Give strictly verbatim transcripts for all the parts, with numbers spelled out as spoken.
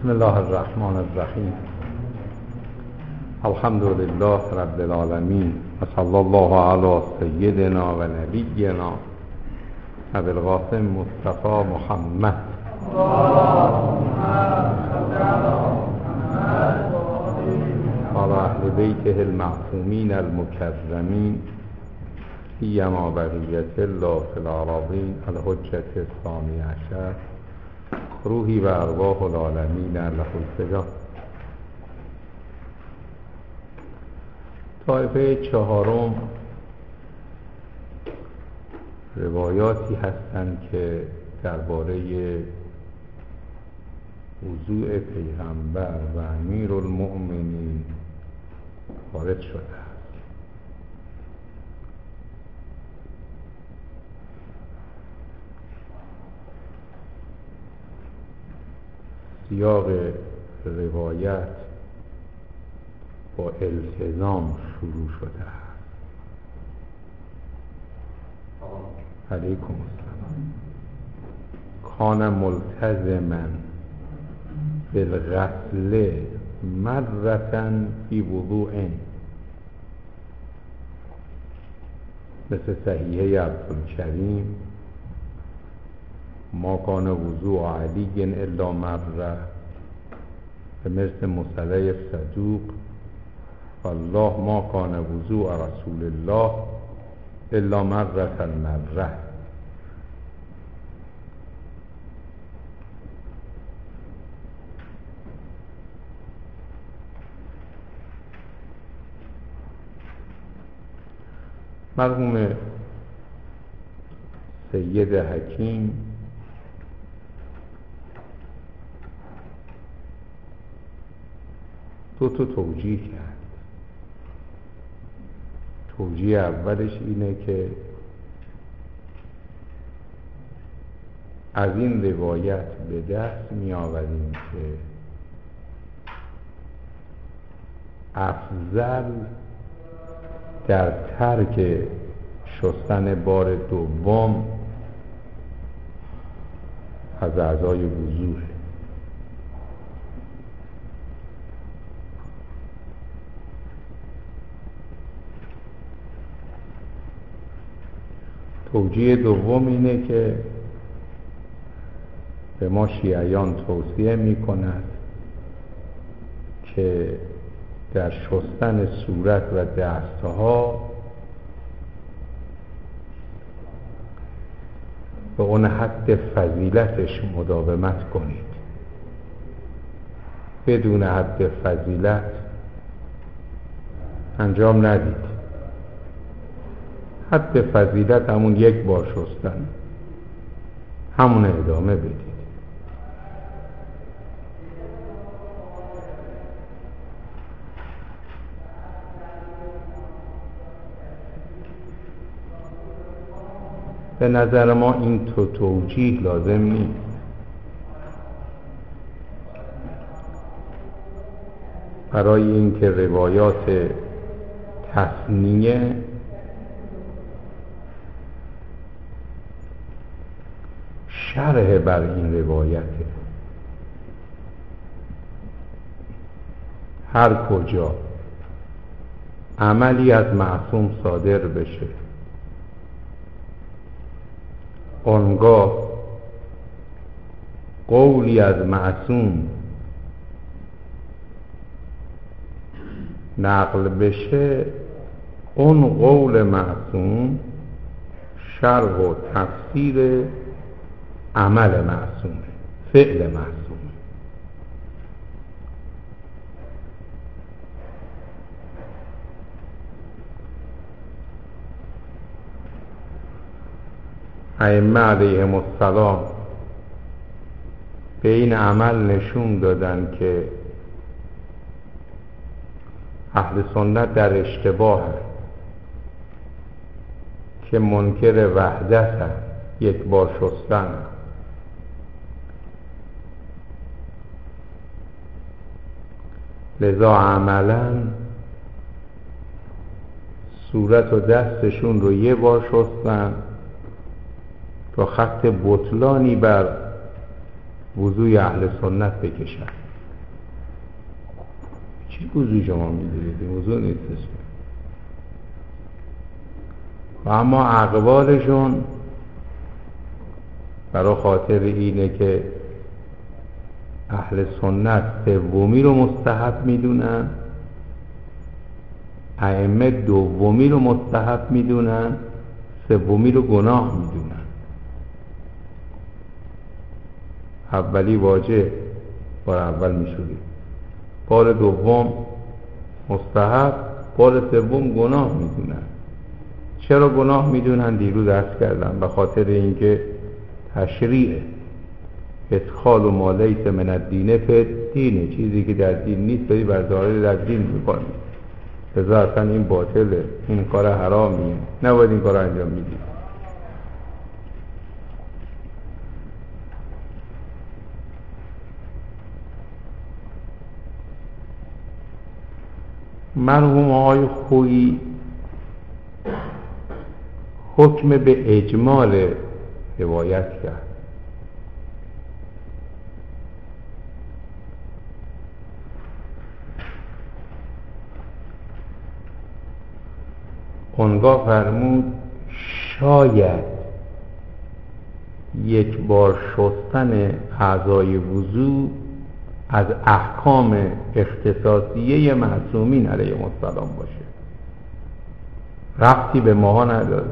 بسم الله الرحمن الرحیم. الحمد لله رب العالمین و صلی الله علی سیدنا و نبینا ابی القاسم مصطفی محمد و اهل بیته المعصومین المکرمین سیما بقیة الله فی الأراضین الحجة الثانی عشر روحی و ارواح العالمین له الفدا. طایفه چهارم روایاتی هستند که درباره وضوء پیغمبر و امیرالمؤمنین وارد شده است. سیاق روایت با التزام شروع شده است. علیکم السلام. کان ملتزما بالغسل مرة فی وضوء، مثل صحیحه عبدالکریم ما کان وضوء علی الا مره، مثل مصطلح صدوق والله ما کان وضوء رسول الله الا مره مره. مرحوم سید حکیم دو تا توجیه کرد. توجیه اولش اینه که از این روایت به دست می آوریم که افضل در ترک شستن بار دوم از اعضای وضوء. توجیه دوم اینه که به ما شیعیان توصیه می کند که در شستن صورت و دستها به اون حد فضیلتش مداومت کنید. بدون حد فضیلت انجام ندید. حد فضیلت همون یک بار شستن، همون ادامه بدید. به نظر ما این تو توجیه لازم نیست. برای اینکه روایات تثنیه شرح بر این روایته. هر کجا عملی از معصوم صادر بشه، آنگاه قولی از معصوم نقل بشه، اون قول معصوم شرح و تفسیر عمل معصومه، فعل معصومه. ائمه علیهم السلام به این عمل نشون دادن که اهل سنت در اشتباه هست که منکر وحدت هست، یک بار شستن. لذا عملا صورت و دستشون رو یه بار شستن تا خط بطلانی بر وضوی اهل سنت بکشن. چی وضو شما میدونید؟ این وضو نیستش. و اما اقوالشون برای خاطر اینه که اهل سنت سومی رو مستحب میدونن، ائمه دومی رو مستحب میدونن، سومی رو گناه میدونن. اولی واجب، بار اول میشوری، بار دوم مستحب، بار سوم گناه میدونن. چرا گناه میدونن؟ دیروز عرض کردم به خاطر اینکه تشریع ادخال و ما لیس من الدین فی الدین، چیزی که در دین نیست داری بر ظاهر در دین میکنی، لذا اصلا این باطله، این کار حرامیه، نباید این کار انجام میدی. مرحوم آقای خویی حکم به اجمال روایت کرد. اونگاه فرمود شاید یک بار شستن اعضای وضو از احکام اختصاصیه معصومین علیهم السلام باشه، ربطی به ماها نداره.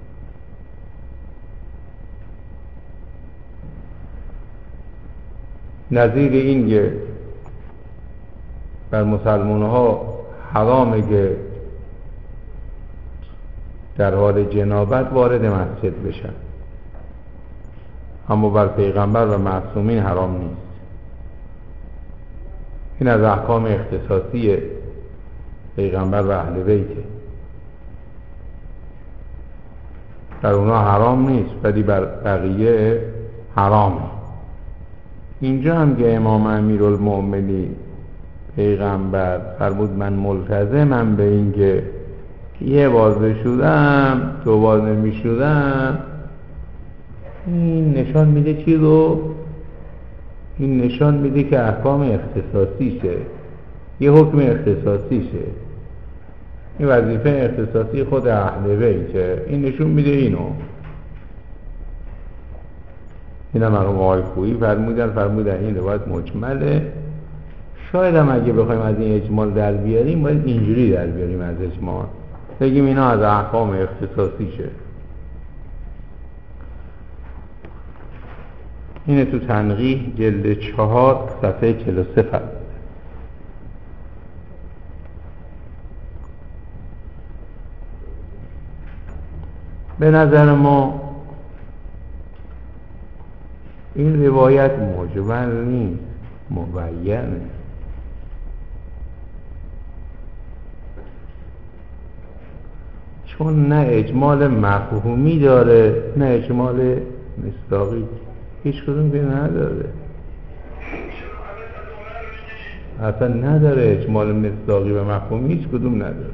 نظیر این که بر مسلمان ها حرامه که در حال جنابت وارد مسجد بشن، اما بر پیغمبر و معصومین حرام نیست. این از احکام اختصاصی پیغمبر و اهل بیته، در اونا حرام نیست ولی بر بقیه حرامه. اینجا هم که امام امیرالمؤمنین پیغمبر فرمود من ملتزمم به این که یه بار بشودم دو بار نمیشودم، این نشان میده چی رو؟ این نشان میده که احکام اختصاصیشه، یه حکم اختصاصیشه، این وظیفه اختصاصی خود اهل بیته، این نشون میده اینو. این هم مرحوم آقای خویی فرمودن فرمودن این روایت مجمله. شاید هم اگه بخوایم از این اجمال در بیاریم باید اینجوری در بیاریم از اجمال، بگیم اینا از احکام اختصاصیشه. اینه تو تنقیح جلد چهار صفحه چهل و سه فرمود. به نظر ما این روایت مجمل نیست، مبینه. چون نه اجمال مفهومی داره نه اجمال مصداقی، هیچ کدوم که نداره، اصلا نداره اجمال مصداقی و مفهومی، هیچ کدوم نداره.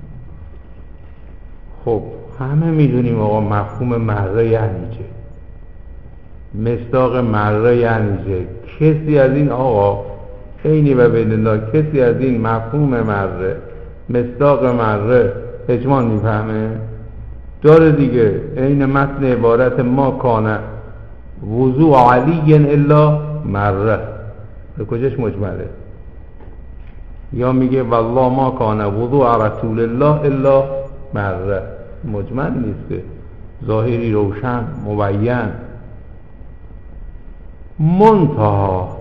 خب همه میدونیم آقا مفهوم مره یعنی چه، مصداق مره یعنی چه. کسی از این آقا عینی و بین الله کسی از این مفهوم مره مصداق مره اجمال میفهمه؟ داره دیگه. عین متن عبارت ما کانه وضوء علی الا مره، به کجاش مجمله؟ یا میگه والله ما کانه وضوء رسول الله الا مره، مجمل نیست، ظاهری روشن مبین. منتها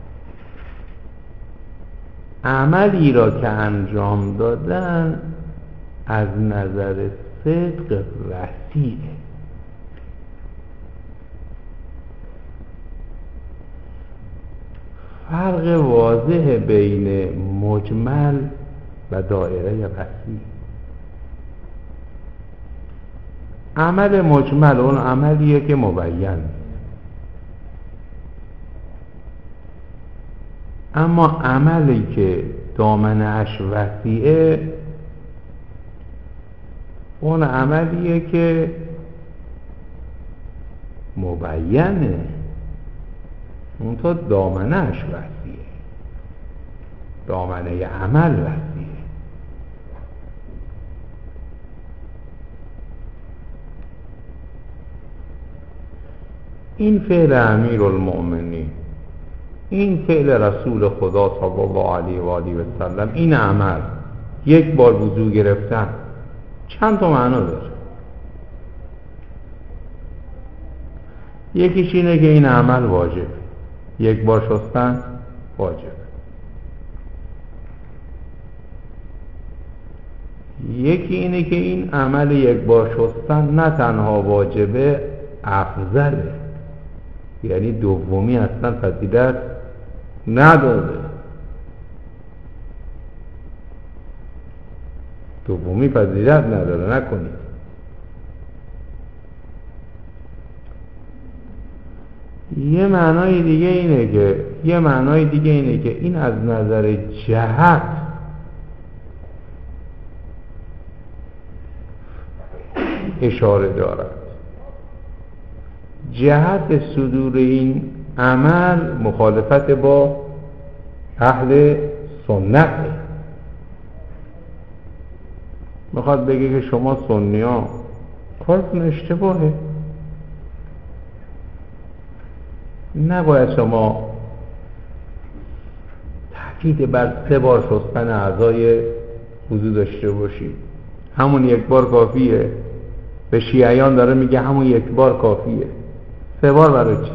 عملی را که انجام دادن از نظر صدق وسیعه، فرق واضح بین مجمل و دایره وسیع. عمل مجمل اون عملیه که مبین، اما عملی که دامنه‌اش وسیعه اون عملیه که مبینه، اون تا دامنه‌اش وسیعه. دامنه عمل وسیعه. این فعل امیرالمؤمنین، این فعل رسول خدا صلی الله علیه و آله و سلم، این عمل یک بار وضو گرفتن چند تا معنا داره. یکیش اینه که این عمل واجب، یک بار شستن واجب. یکی اینه که این عمل یک بار شستن نه تنها واجبه، افضله، یعنی دومی اصلا فضیلت نداره. دومی فضیلت نداره، نکنید. یه معنای دیگه اینه که یه معنای دیگه اینه که این از نظر جهت اشاره دارد. جهت صدور این عمل مخالفت با اهل سنت. میخواد بگه که شما سنی ها کارتون اشتباهه، نباید شما تاکید بر سه بار شستن اعضای وضو داشته باشید، همون یک بار کافیه. به شیعیان داره میگه همون یک بار کافیه، سه بار برای چی؟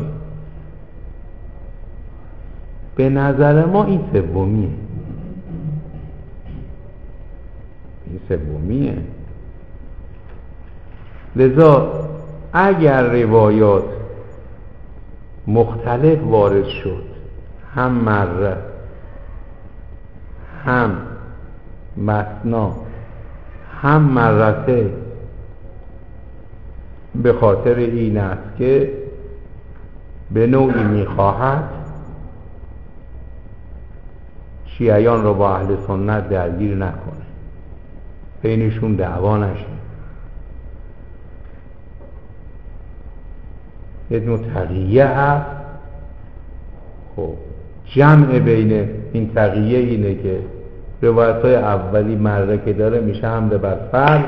به نظر ما این سومیه، این سومیه. لذا اگر روایات مختلف وارد شد، هم مره هم مثنا هم مرته، به خاطر این است که به نوعی میخواهد شیعیان رو با اهل سنت درگیر نکنه، بینشون دعوا نشه، یه نوع تقییه هست. خب جمع بین این تقییه اینه که روایت های اولی مره که داره میشه حمله بر فرض،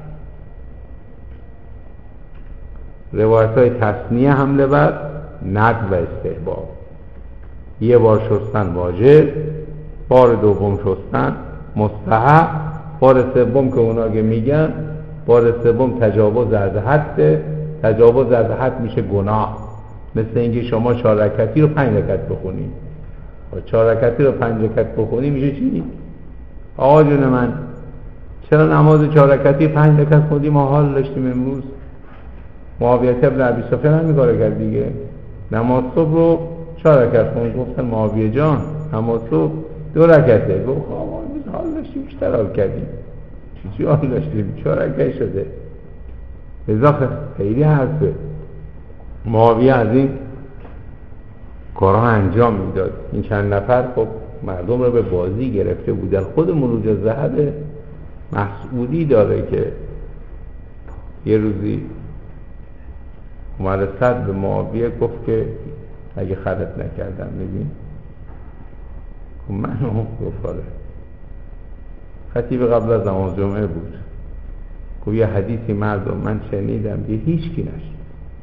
روایت های تصنیه حمله بر ندب و استحباب. یه بار شستن واجب، بار دوم شستن مستحب، بار سوم که اونا که میگن بار سوم تجاوز از حد، تجاوز از حد میشه گناه. مثل اینکه شما چهار رکعتی رو پنج رکعت بخونی، چهار رکعتی رو پنج رکعت بخونی میشه چی؟ آقا جون من چرا نماز چهار رکعتی پنج رکعت خوندی؟ ما حال داشتیم امروز. معاویه ابن ابی سفیان هم میگاره کرد دیگه، نماز صبح رو چهار رکعت خوند. گفتن معاویه جان نماز صبح دو رکعته. گفت آقا امروز حال داشتیم بیشتر حال کردیم. چی چی حال داشتیم؟ چهار رکعت شده. لذا خیلی حرفه. معاویه از این کارها انجام میداد. این چند نفر خب مردم رو به بازی گرفته بودن. خود مروج الذهب مسئولی داره که یه روزی عمر صد به معاویه گفت که اگه خرط نکردم ببین خب من هم گفت خطیب قبل از نماز جمعه بود، گفت یه حدیثی مردم من شنیدم که هیچ کی نشنید.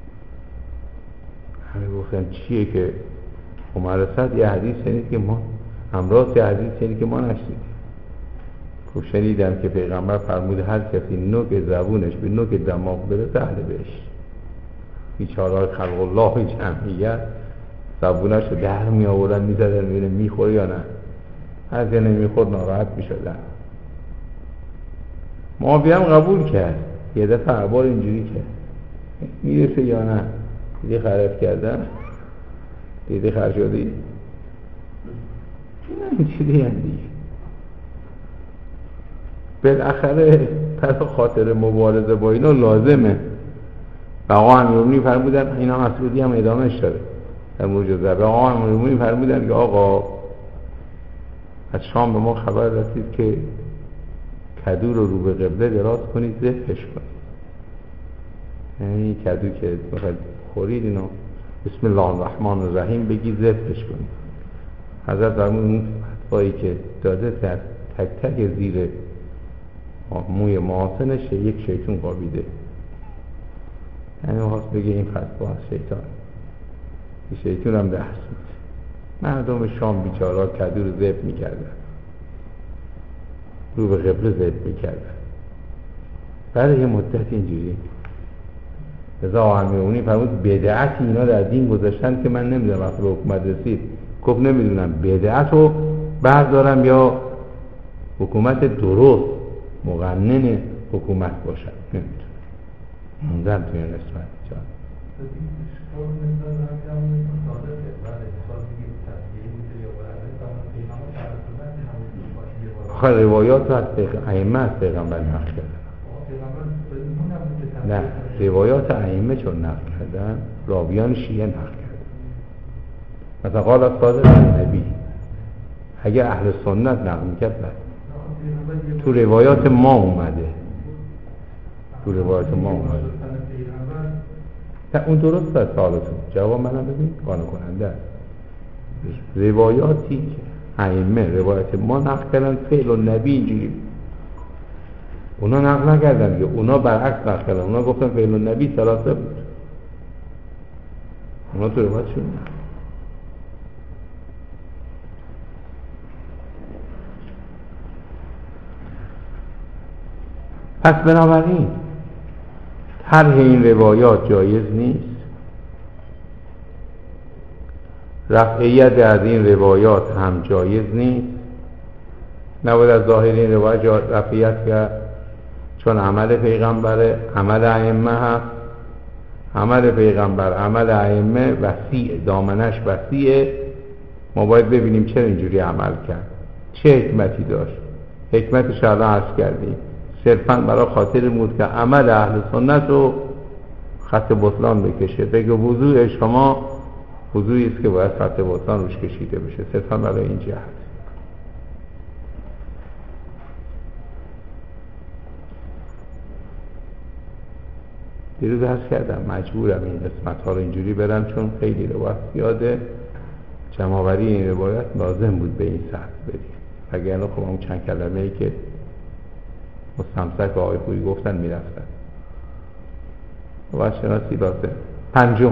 همه گفتن چیه؟ که عمر صد یه حدیث شنید که ما همراز یه حدیث شنید که ما نشنیدیم. گفت شنیدم که پیغمبر فرموده هر کسی نوک زبونش به نوک دماغ برسه اهل بهشت. بیچاره خلق الله جمعیت زبونش رو در می آوردن میزدن ببینه میخوره یا نه، از یه نمیخورد ناراحت میشدن. معاویه هم قبول کرد، یه دفعه احبار اینجوری کرد میرسه یا نه، دیدی خرف کردن، دیدی خرف شدی، این هم چیدی هم دیگه. بالاخره پر خاطر مبارزه با اینا لازمه. و آقا امیرالمومنین فرمودن، اینا مسعودی هم ادامهش داره در مروج الذهب، آقا امیرالمومنین فرمودن که آقا از شام به ما خبر رسید که کدو رو رو به قبله دراز کنید، ذبحش کنید. یعنی کدو که میخواید خورید اینو بسم الله الرحمن الرحیم بگید ذبحش کنید. حضرت فرمودن پایی که داده در تک تک زیر موی محاسنش یک شیطون قابیده. یعنی خواست بگه این فتوا از شیطان. این شیطون هم دست بود. مردم شام بیچارا کدو رو ذبح میکردن، رو به قبله ذبح میکردن. بعد یه مدت اینجوری رضا امیرونی فرمود بدعت اینا در دین گذاشتن که من نمیدونم وقتی به حکومت رسید گفت نمیدونم بدعت رو بردارم یا حکومت درست مقنن حکومت باشد، نمیدونم موندن توی این قسمت جان. خیلی روایات رو از ائمه از پیغمبر نقل کردن. نه، روایات ائمه چون نقل کردن راویان شیعه نقل کردن. مثلا قال از صادق نبی اگه اهل سنت نقل میکرد نه، تو روایات ما اومده، تو روایات ما اومده. اون درست است. سوالتون جواب منم ببین قانع کننده است. روایاتی که ائمه روایت ما نقل کردن فعل و نبی اینجوری، اونا نقل نکردن که اونا برعکس نقل کردن. اونا گفتن فعل و نبی ثلاثه بود، اونا تو روایتشون نه. پس بنابراین طرح این روایات جایز نیست. رفعیت از این روایات هم جایز نیست. نباید از ظاهر این روایت رفعیت کرد، چون عمل پیغمبر عمل ائمه هست. عمل پیغمبر عمل ائمه وسیع، دامنش وسیعه. ما باید ببینیم چرا اینجوری عمل کرد، چه حکمتی داشت. حکمتش الان عرض کردیم، صرفاً برای خاطر بود که عمل اهل سنت رو خط بطلان بکشه، بگه وضوع شما وضوعی است که باید خط بطلان روش کشیده بشه، صرفاً برای این جهت. دیروز عرض کردم مجبورم این قسمت ها رو اینجوری برم چون خیلی روایت زیاده. جمع‌آوری این روایت لازم بود به این سطح بریم، وگرنه خب اون چند کلمه ای که مستمسک و آقای پوری گفتن میرفتن. و شناسی لازم. پنجم،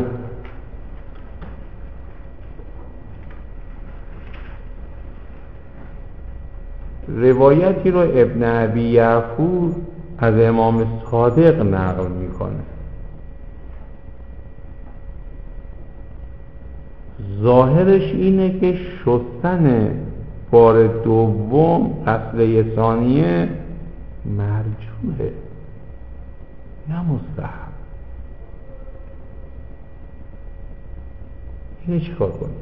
روایتی رو ابن ابی یعفور از امام صادق نقل میکنه. ظاهرش اینه که شستن بار دوم غسله ثانیه مرجوحه نه مستحب. اینه چیکار کنیم؟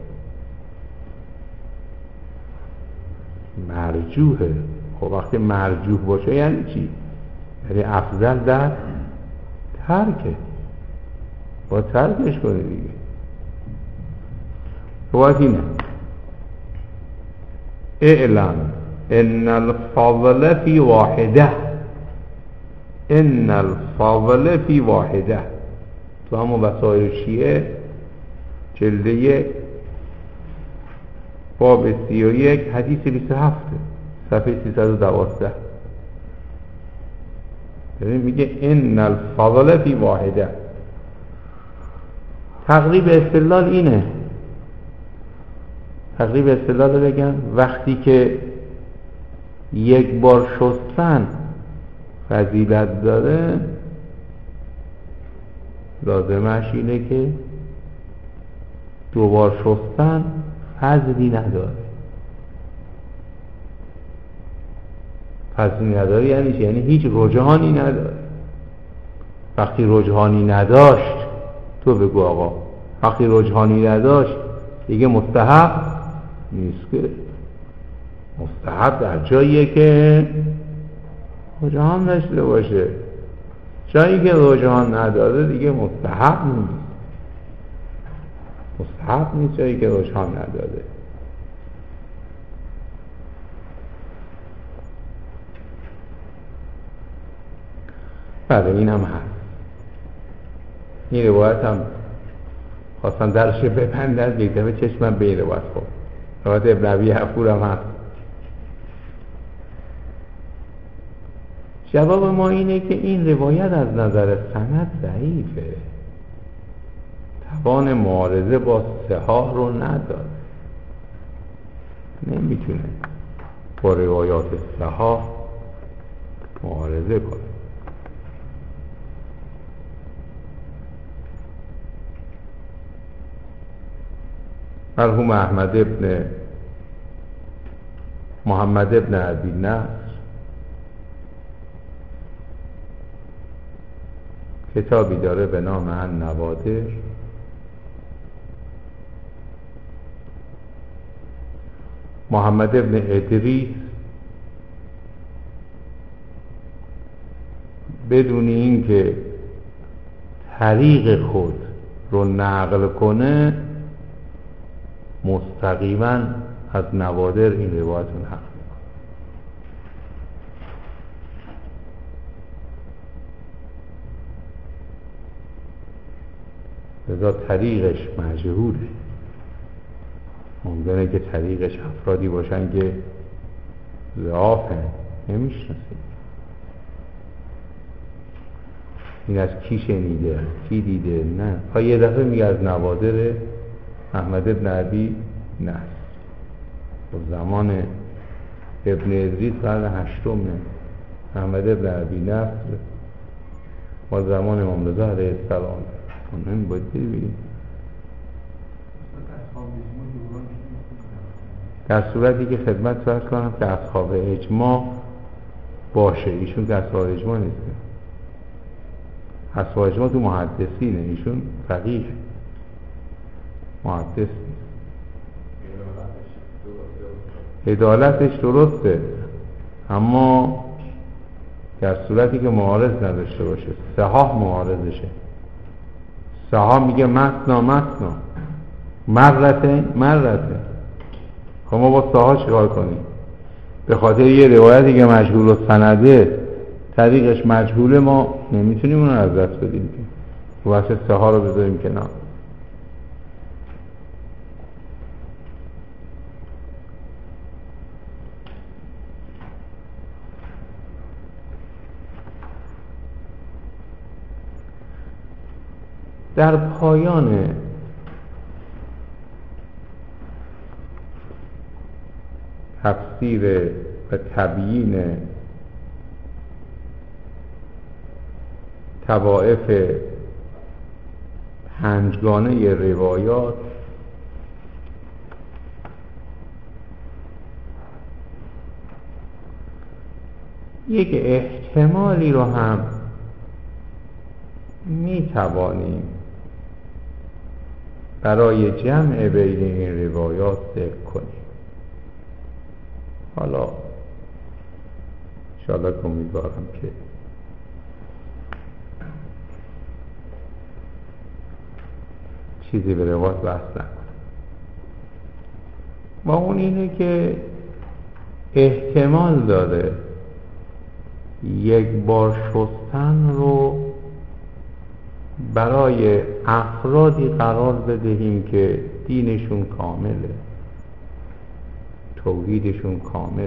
مرجوحه. خب وقتی مرجوح باشه یعنی چی؟ یعنی افضل در ترکه، با ترکش کنی دیگه. روایت اینه اعلم ان الفضل فی واحده، ان الفضل فی واحده. تو همون وسائل شیعه جلد یک باب سی و یک حدیث بیست و هفت صفحه سیصد و دوازده میگه ان الفضل فی واحده. تقریب استدلال اینه، تقریب استدلال بگم وقتی که یک بار شستن فضیلت داره، لازمش اینه که دو بار شستن فضلی نداره. فضلی نداره یعنی چی؟ یعنی هیچ رجحانی نداره. وقتی رجحانی نداشت تو بگو آقا، وقتی رجحانی نداشت دیگه مستحب نیست. که مستحب در جاییه که رجحان داشته باشه. جایی که رجحان نداره دیگه مستحب نیست. مستحب نیست جایی که رجحان نداره. بله این هم هست. این روایت هم خواستم درش بپندن، یک دفعه چشمم به این روایت خورد. روایت ابن ابی یعفور هم هست جواب ما اینه که این روایت از نظر سند ضعیفه، توان معارضه با صحاح رو نداره، نمیتونه با روایات صحاح معارضه کنه. مرحوم احمد ابن محمد ابن ابی نصر کتابی داره به نام النوادر. محمد ابن ادریس بدون اینکه طریق خود رو نقل کنه مستقیما از نوادر این روایت رو نقل میکنه. لذا طریقش مجهوله، ممکنه که طریقش افرادی باشن که ضعافن، نمیشناسیم این از کی شنیده، کی دیده، نه ها یه دفعه میگه از نوادر احمد ابن عبی نصر. زمان ابن ادریس قرن هشتمه، احمد ابن عبی نصر ما زمان امام رضا علیه السلام. اونم باید ببینیم در صورتی که خدمت فرض کنم که اصحاب اجماع باشه، ایشون که اصحاب اجماع نیست، اصحاب اجماع تو محدثینه، ایشون فقیه محدث نیست. عدالتش درسته اما در صورتی که معارض نداشته باشه، صحاح معارضشه. صحاح میگه مثنا مثنا مرته مرته. خب ما با صحاح چیکار کنیم؟ به خاطر یه روایتی که مجهول و سنده طریقش مجهوله ما نمیتونیم اون رو از دست بدیم که واسه صحاح رو بذاریم کنار. در پایان تفسیر و تبیین طوائف پنجگانه روایات یک احتمالی رو هم می توانیم برای جمع بین این روایات ذکر کنیم. حالا انشاءالله که امیدوارم که چیزی به روایات بحث نکنم. و اون اینه که احتمال داره یک بار شستن رو برای افرادی قرار بدهیم که دینشون کامله، توحیدشون کامله.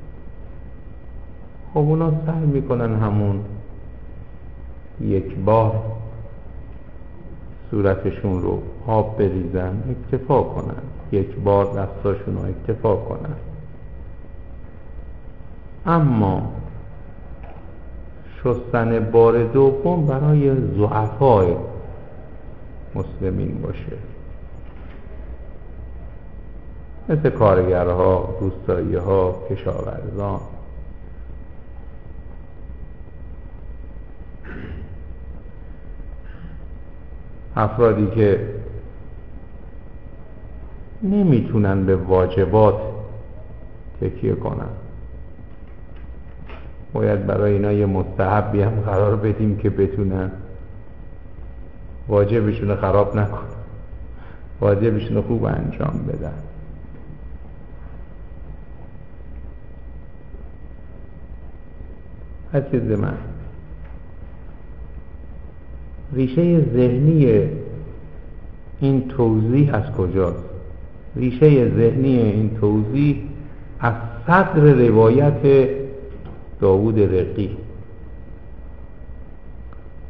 خب اونا سعی میکنن همون یک بار صورتشون رو آب بریزن، اکتفا کنن، یک بار دستاشون رو اکتفا کنن. اما شستن بار دوم برای ضعفای مسلمین باشه، مثل کارگرها، روستایی‌ها، کشاورزان. افرادی که نمیتونن به واجبات تکیه کنن، باید برای اینا یه مستحبی هم قرار بدیم که بتونن واجبشون رو خراب نکنن، واجبشون رو خوب انجام بدن. عزیز من، ریشه ذهنی این توضیح از کجاست؟ ریشه ذهنی این توضیح از صدر روایت داوود رقی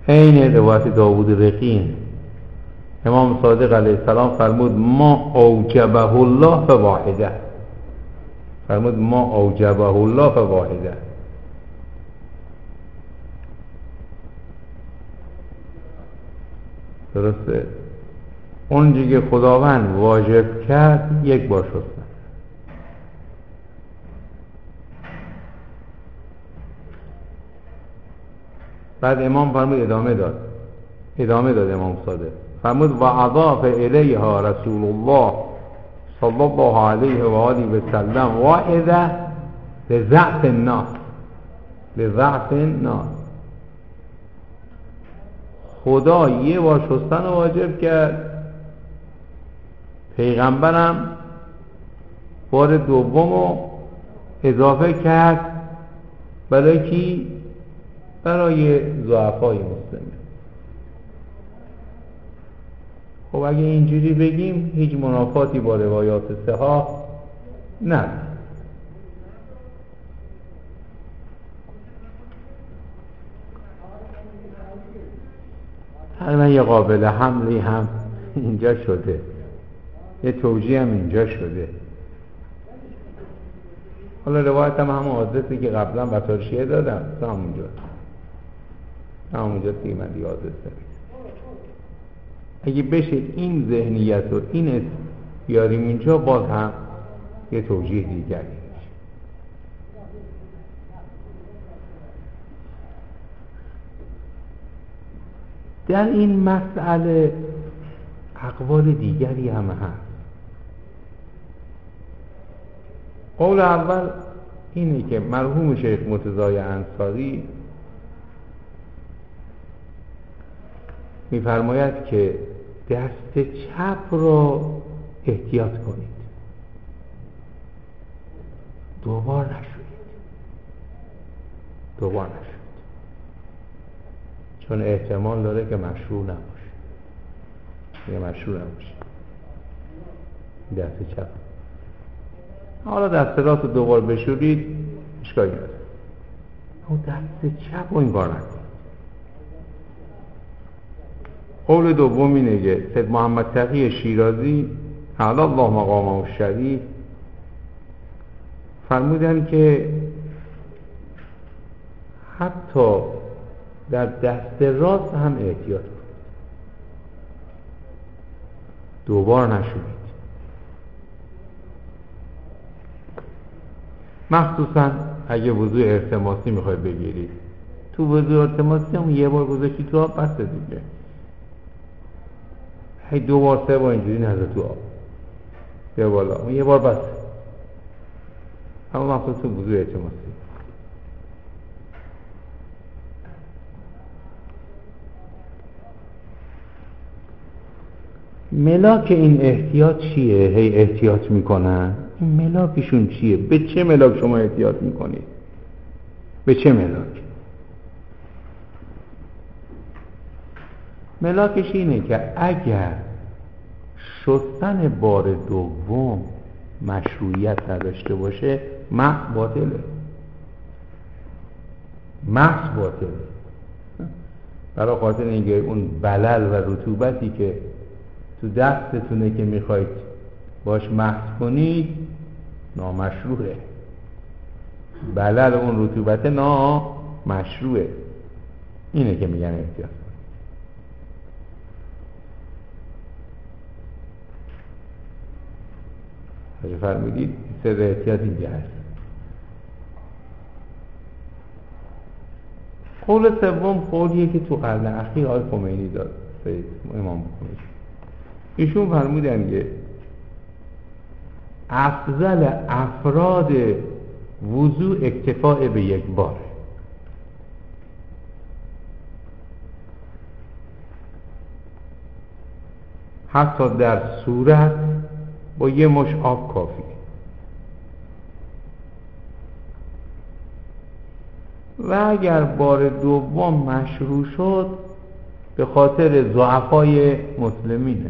عین روایت داوود رقین امام صادق علیه السلام فرمود ما اوجبه الله فواحده، فرمود ما اوجبه الله فواحده. درسته؟ اونجا که خداوند واجب کرد یک بار شستن. بعد امام فرمود ادامه داد ادامه داد امام صادق فرمود و اضاف الیها رسول الله صلی الله علیه و آله و سلم واحده لضعف الناس لضعف الناس. خدا یه بار شستن رو واجب کرد، پیغمبرم بار دوم رو اضافه کرد برای کی؟ برای ضعفای مسلمین. خب اگه اینجوری بگیم هیچ منافاتی با روایات صحاح نداره. حالا یه قابل حملی هم اینجا شده، یه توجیه هم اینجا شده. حالا روایت هم همون آدرسی که قبلا بطور شیعه دادم تا همونجا همونجا که من دیگه آدرس داریم. اگه بشه این ذهنیت و این اسم بیاریم اینجا باز هم یه توجیه دیگری میشه. در این مسئله اقوال دیگری هم هست. قول اول اینه که مرحوم شیخ مرتضی انصاری می‌فرماید که دست چپ را احتیاط کنید، دوبار نشوید دوبار نشوید چون احتمال داره که مشروع نباشه. یه مشروع نباشه دست چپ. حالا دست راست رو دوبار بشورید اشکالی نداره، اون دست چپ رو این کار نکنید. قول دوم اینه که سید محمد تقی شیرازی اعلی الله مقامه الشریف فرمودن که حتی در دست راست هم احتیاط کنید، دوبار نشونید. مخصوصا اگه وضوء التماسی میخوای بگیرید، تو وضوء التماسی هم یه بار گذاشتی تو آب بسته دیگه، هی دو بار سه بار اینجوری نذار تو آب بیا بالا، اون یه بار بس. اما مخصوصا وضوء التماسی. ملاک این احتیاط چیه؟ هی احتیاط میکنن. این ملاکشون چیه؟ به چه ملاک شما احتیاط میکنید؟ به چه ملاک؟ ملاکش اینه که اگر شستن بار دوم مشروعیت نداشته باشه محض باطله، محض باطله. برای خاطر اینکه اون بلل و رطوبتی که تو دستتونه که میخواید باش محض کنید نامشروعه. بلل اون رطوبت نامشروعه. اینه که میگن احتیاط. حاجه فرمودید سر احتیاط اینجا هست. قول سوم قولیه که تو قرن اخیر آقای خمینی داد، سید امام خمینی. ایشون فرمودن که افضل افراد وضوء اکتفاء به یک بار. حتی در صورت با یه مش آب کافی. و اگر بار دوم مشروع شد به خاطر ضعفای مسلمینه.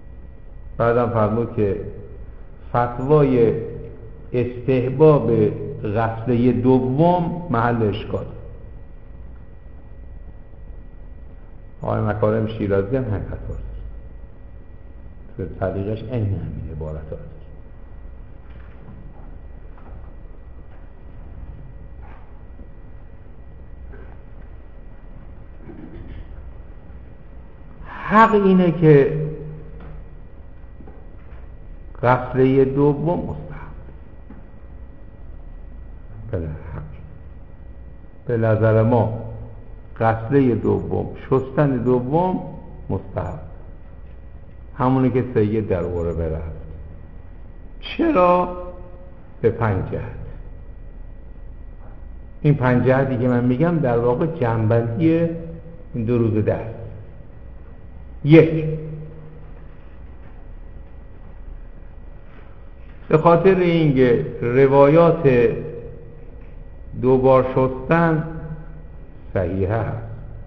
بعدم فرمود که فتوای استحباب غسله دوم محل اشکال. آقای مکارم شیرازی هم حقیقت هست تو طریقش این همین عبارت هست. حق اینه که غسله دوم مستحب. بله حق. به نظر ما غسله دوم، شستن دوم مستحب، همونی که سید در اوره برفت. چرا؟ به پنج جهت. این پنج جهتی که من میگم در واقع جنبندی این دو روز درس. یک، به خاطر اینکه روایات دو بار شستن صحیح هست،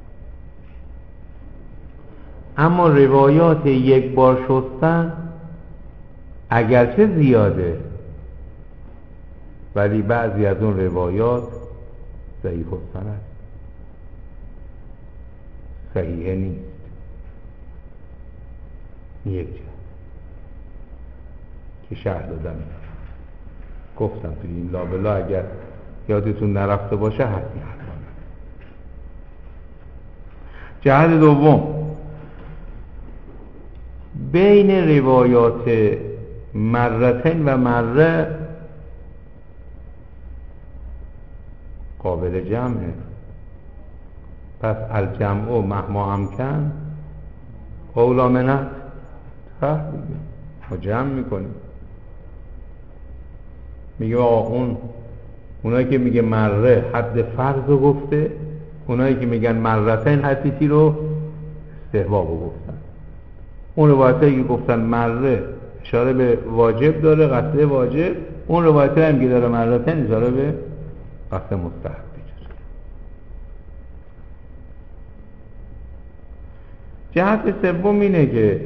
اما روایات یک بار شستن اگرچه زیاده ولی بعضی از اون روایات ضعیف السند، صحیح نیست. یک جا که شرح دادم گفتم توی این لابلا، اگر یادتون نرفته باشه حتمی حتما. جهت دوم، بین روایات مرتين و مره قابل جمعه، پس الجمع و مهما امکن اولا منه فرق دیگه، ما جمع میکنیم. میگه آقا اون اونایی که میگه مره حد فرض رو گفته، اونایی که میگن مرتين حدیثی رو استحباب رو گفتن. اون روایتی که گفتن مره اشاره به واجب داره، غسل واجب، اون روایتی هم که داره مرتين اشاره به غسل مستحب. جهت سوم اینه که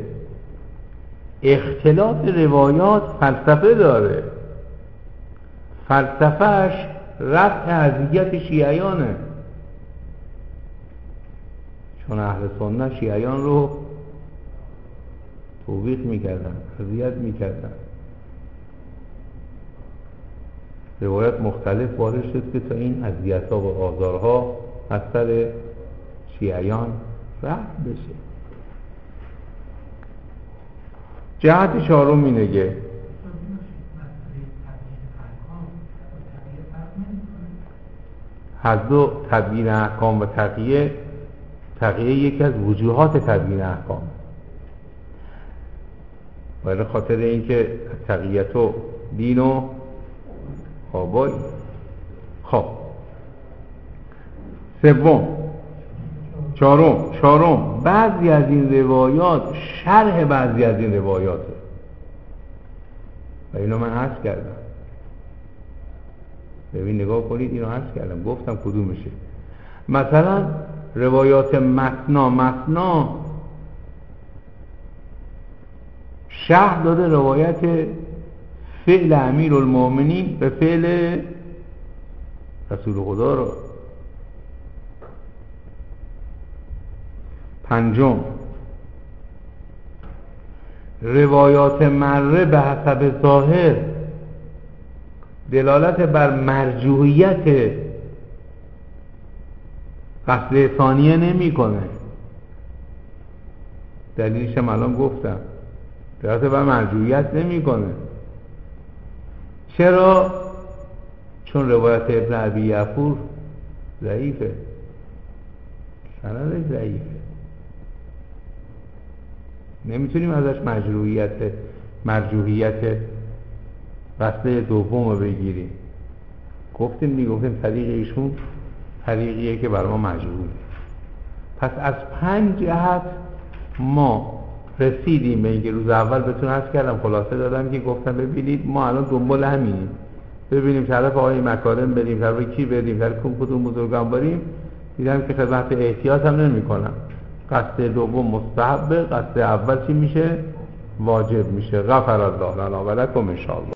اختلاف روایات فلسفه داره. فلسفهش رفع اذیت شیعیانه، چون اهل سنت شیعیان رو توبیخ میکردن، اذیت میکردن. روایت مختلف وارد شد که تا این اذیت‌ها و آزارها از سر شیعیان رفع بشه. جهت چهارم اینه که هر دو تبیین احکام و تقیه، تقیه یکی از وجوهات تبیین احکام، برای خاطر اینکه تقییت و دین و آبایی. خب سوم، چهارم چهارم بعضی از این روایات شرح بعضی از این روایاته و اینو من عرض کردم. ببین نگاه کنید، اینو عرض کردم، گفتم کدومشه. مثلا روایات مثنا مثنا شرح داده روایت فعل امیر المؤمنین به فعل رسول خدا رو. پنجم، روایات مره به حسب ظاهر دلالت بر مرجوحیت غسل ثانیه نمی کنه. دلیلش هم الان گفتم، دلالت بر مرجوحیت نمی کنه. چرا؟ چون روایت ابن ابی یعفور ضعیفه، سندش ضعیفه، نمیتونیم ازش مرجوحیت مرجوحیت غسل دوم رو بگیریم. گفتیم میگفتیم طریق ایشون طریقیه که برای ما مجهوله. پس از پنج جهت ما رسیدیم به اینکه روز اول بهتون عرض کردم، خلاصه دادم که گفتم ببینید ما الان دنبال همینیم، ببینیم طرف آقای مکارم بریم، طرف کی بریم، طرف کدوم بزرگان بریم. دیدم که خدمت احتیاط هم نمی کنم. قصد دوم مستحب، قصد اول چی میشه؟ واجب میشه. غفر الله لنا و لکم ان شاء الله.